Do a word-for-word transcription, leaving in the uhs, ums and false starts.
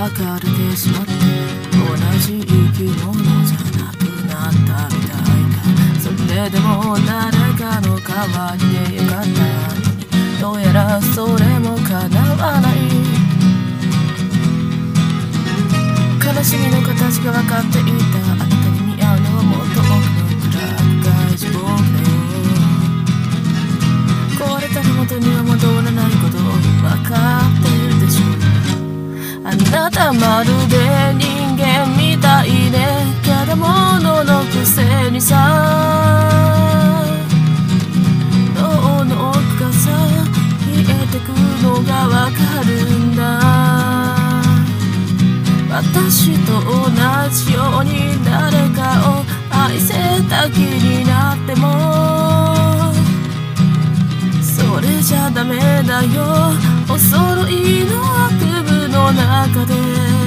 別れてしまって同じ生き物じゃなくなったみたいだ。それでも誰かの代わりでよかったのに、どうやらそれも叶わない。悲しみの形が分かっていた。あなたに似合うのはもっと奥の暗く地獄だよ。壊れた手元には戻らないこと分かっているでしょう。あなたまるで人間みたいね。けど物のくせにさ、脳の奥がさ冷えてくのがわかるんだ。私と同じように誰かを愛せた気になってもそれじゃダメだよ。お揃いの悪夢の中で